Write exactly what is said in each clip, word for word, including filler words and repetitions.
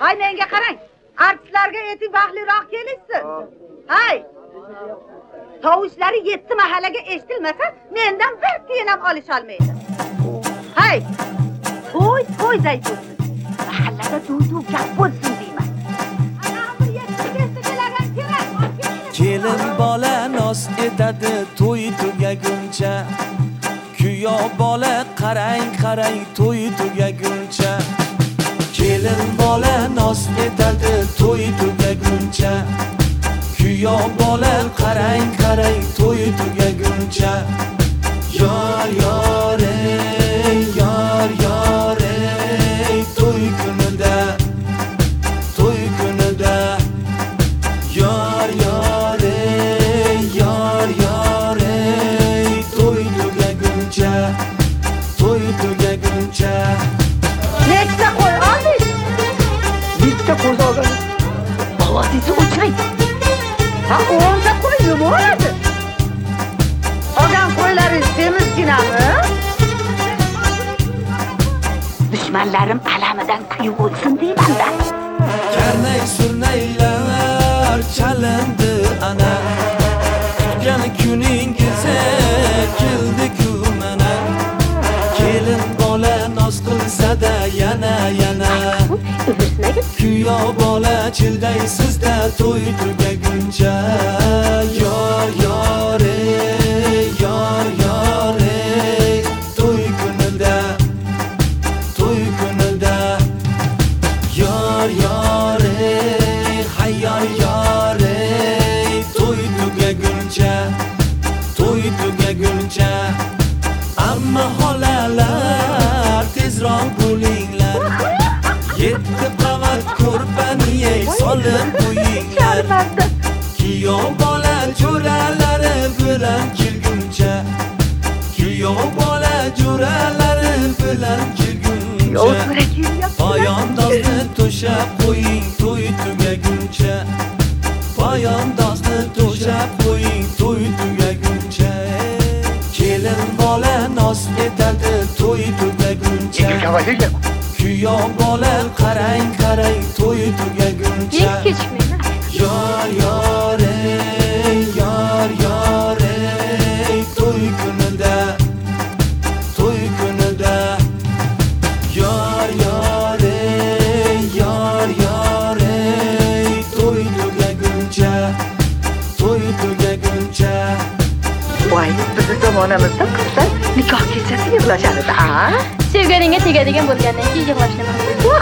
Hay menga qarang. Artistlarga eti baxliroq kelishsin. Hay. Tovushlari yetti mahallaga eshitilmasa, mendan bir tiyin ham olisha olmaydi. Hay. To'y to'y zaytun. Mahallada duv-duv gap bo'lsin deyman. Ana bir yetti kestigalardan kerak. Kelin bola nos etadi to'y tugaguncha. Kuyov bola qarang qarang to'y tugaguncha. Kelin bola nos etadi to'y tugaguncha. Kuyov bola qarang qarang to'y tugaguncha. Yor yor ey yor yor ey to'y kunida to'y kunida yor yor ey yor yor ey to'y tugaguncha to'y tugaguncha. Nechta qo'y oldik? Bitta qo'y olgan. Ovozingiz o'chmaydi. Ha, o'nta qo'y nima bo'ladi? Olgan qo'ylaringiz semizginami? Dushmanlarim alamidan kuyib o'tsin deyman-da. Karnay surnaylar chalindi ana. Kutgan kuningiz keldi-ku mana. Kelin bola noz qilsa-da yana yana. Kuyov bola childaysizda to'y tugaguncha. Yor yor ey yor yor ey to'y kunida to'y kunida yor yor ey hayyor yor ey to'y tugaguncha to'y tugaguncha. Amma xolalar tezroq bo'linglar. Yetti qavat ko'rpani yey solib qo'yinglar. Kuyov bola jo'ralari bilan kelguncha. Kuyov bola jo'ralari bilan kelguncha. Poyondozni to'shab qo'ying to'y tugaguncha. Poyondozni to'shab qo'ying to'y tugaguncha. Kelin bola nos etadi to'y tugaguncha. Kuyov bola qarang qarang to'y tugaguncha. Yor yor ey yor yor ey to'y kunida to'y kunida yor yor ey yor yor ey to'y tugaguncha to'y tugaguncha. Voy, bizni zamonamizda qizlar nikoh kechasi yig'lashar edi, a? Sevganingga tegadigan bo'lgandan keyin yig'lashlaman.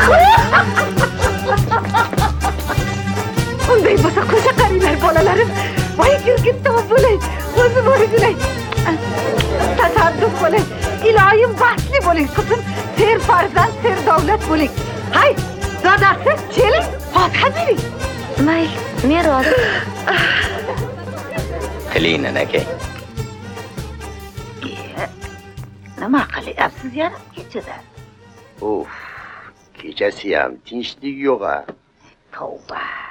Unday bo'lsa qo'sha qaringlar bolalarim. Voy, yurgin to'p bo'lay. O'zi bo'lay. Tasadduq bo'lay. Iloyim baxtli bo'ling qizim. Ser farzand, ser davlat bo'ling. Hay, dadasi, keling, fotiha bering. Mayli, men rozi. Qiling aka. Nima qilyapsiz yarim kechada? Uf, kechasi ham tinchlik yo'q-a. Tavba.